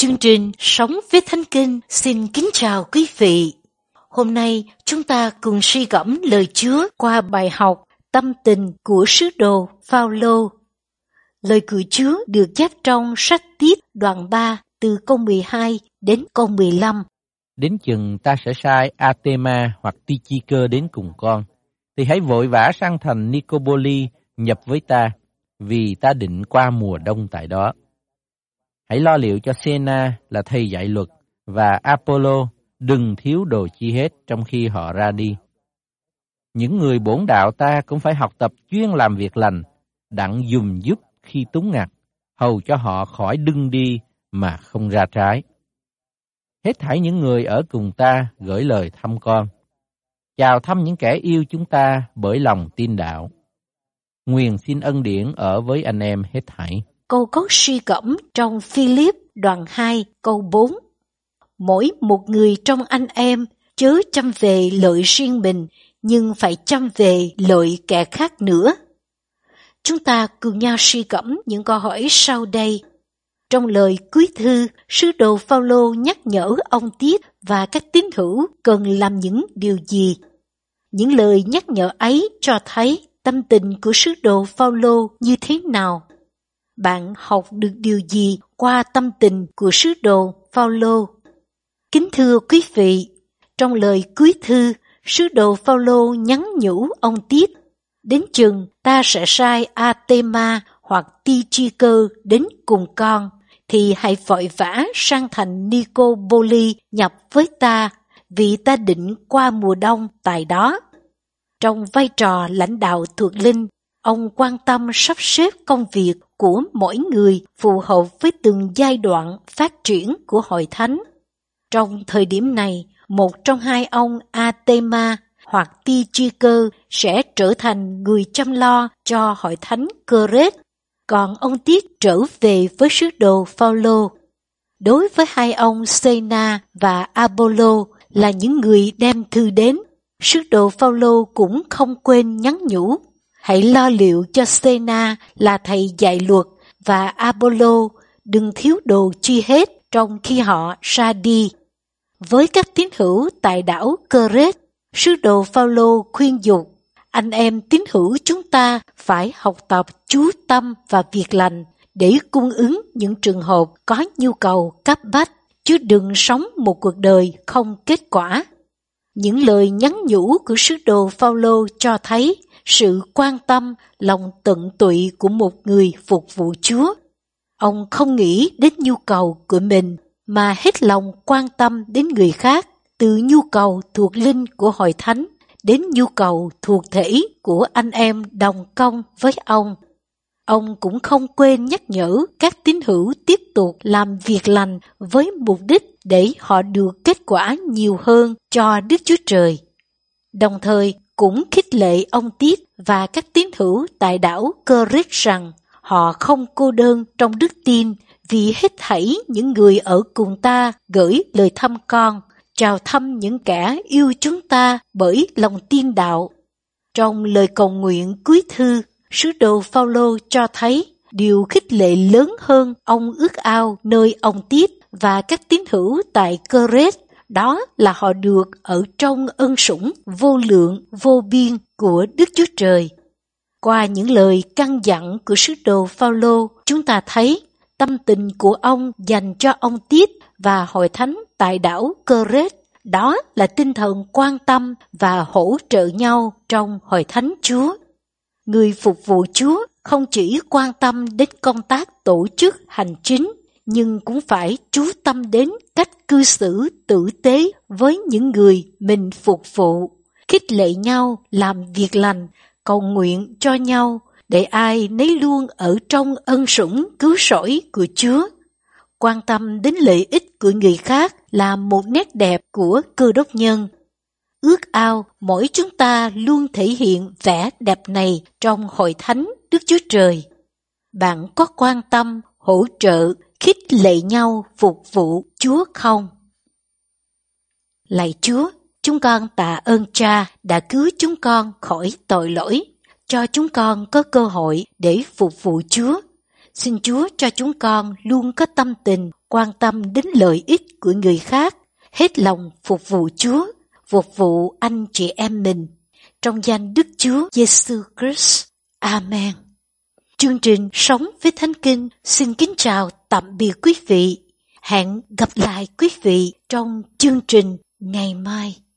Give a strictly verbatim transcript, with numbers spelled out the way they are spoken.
chương trình Sống với Thánh Kinh xin kính chào quý vị. Hôm nay chúng ta cùng suy gẫm lời Chúa qua bài học Tâm tình của sứ đồ Phao-lô. Lời của Chúa được chép trong sách Tiết đoạn ba từ câu mười hai đến câu mười lăm. Đến chừng ta sẽ sai Artema hoặc Tychicơ đến cùng con, thì hãy vội vã sang thành Nicopoli nhập với ta, vì ta định qua mùa đông tại đó. Hãy lo liệu cho Sena là thầy dạy luật và Apollo đừng thiếu đồ chi hết trong khi họ ra đi. Những người bổn đạo ta cũng phải học tập chuyên làm việc lành, đặng dùm giúp khi túng ngặt, hầu cho họ khỏi đưng đi mà không ra trái. Hết thảy những người ở cùng ta gửi lời thăm con. Chào thăm những kẻ yêu chúng ta bởi lòng tin đạo. Nguyện xin ân điển ở với anh em hết thảy. Câu có suy gẫm trong Philip đoạn hai câu bốn. Mỗi một người trong anh em chớ chăm về lợi riêng mình, nhưng phải chăm về lợi kẻ khác nữa. Chúng ta cùng nhau suy gẫm những câu hỏi sau đây. Trong lời cuối thư, sứ đồ Phao-lô nhắc nhở ông Tiết và các tín hữu cần làm những điều gì? Những lời nhắc nhở ấy cho thấy tâm tình của sứ đồ Phao-lô như thế nào? Bạn học được điều gì qua tâm tình của sứ đồ Phao-lô? Kính thưa quý vị, trong lời cuối thư, sứ đồ Phao-lô nhắn nhủ ông Tiết, đến chừng ta sẽ sai Artema hoặc Tychicơ đến cùng con, thì hãy vội vã sang thành Nicopoli nhập với ta, vì ta định qua mùa đông tại đó. Trong vai trò lãnh đạo thuộc linh, ông quan tâm sắp xếp công việc của mỗi người phù hợp với từng giai đoạn phát triển của hội thánh. Trong thời điểm này, một trong hai ông Artema hoặc Tychicơ sẽ trở thành người chăm lo cho hội thánh Cơ-rết, còn ông Tiết trở về với sứ đồ Phao-lô. Đối với hai ông Sena và Apollo là những người đem thư đến, sứ đồ Phao-lô cũng không quên nhắn nhủ. Hãy lo liệu cho Sena là thầy dạy luật và Apollo đừng thiếu đồ chi hết trong khi họ ra đi. Với các tín hữu tại đảo Cơ-rết, sứ đồ Phao-lô khuyên dục anh em tín hữu chúng ta phải học tập chú tâm và việc lành để cung ứng những trường hợp có nhu cầu cấp bách, chứ đừng sống một cuộc đời không kết quả. Những lời nhắn nhủ của sứ đồ Phao-lô cho thấy sự quan tâm, lòng tận tụy của một người phục vụ Chúa. Ông không nghĩ đến nhu cầu của mình, mà hết lòng quan tâm đến người khác, từ nhu cầu thuộc linh của hội thánh đến nhu cầu thuộc thể của anh em đồng công với ông. Ông cũng không quên nhắc nhở các tín hữu tiếp tục làm việc lành với mục đích để họ được kết quả nhiều hơn cho Đức Chúa Trời. Đồng thời cũng khích lệ ông Tiết và các tín hữu tại đảo Cơ-rết rằng họ không cô đơn trong đức tin, vì hết thảy những người ở cùng ta gửi lời thăm con, chào thăm những kẻ yêu chúng ta bởi lòng tin đạo. Trong lời cầu nguyện cuối thư, sứ đồ Phao-lô cho thấy điều khích lệ lớn hơn ông ước ao nơi ông Tiết và các tín hữu tại Cơ-rết, đó là họ được ở trong ân sủng vô lượng vô biên của Đức Chúa Trời. Qua những lời căn dặn của sứ đồ Phao-lô, chúng ta thấy tâm tình của ông dành cho ông Tiết và hội thánh tại đảo Cơ-rết, đó là tinh thần quan tâm và hỗ trợ nhau trong hội thánh Chúa. Người phục vụ Chúa không chỉ quan tâm đến công tác tổ chức hành chính, nhưng cũng phải chú tâm đến cách cư xử tử tế với những người mình phục vụ, khích lệ nhau làm việc lành, cầu nguyện cho nhau để ai nấy luôn ở trong ân sủng cứu rỗi của Chúa. Quan tâm đến lợi ích của người khác là một nét đẹp của Cơ Đốc nhân. Ước ao mỗi chúng ta luôn thể hiện vẻ đẹp này trong hội thánh Đức Chúa Trời. Bạn có quan tâm, hỗ trợ, khích lệ nhau phục vụ Chúa không? Lạy Chúa, chúng con tạ ơn Cha đã cứu chúng con khỏi tội lỗi, cho chúng con có cơ hội để phục vụ Chúa. Xin Chúa cho chúng con luôn có tâm tình quan tâm đến lợi ích của người khác, hết lòng phục vụ Chúa, phục vụ anh chị em mình. Trong danh Đức Chúa Giêsu Christ. Amen. Chương trình Sống với Thánh Kinh xin kính chào tạm biệt quý vị. Hẹn gặp lại quý vị trong chương trình ngày mai.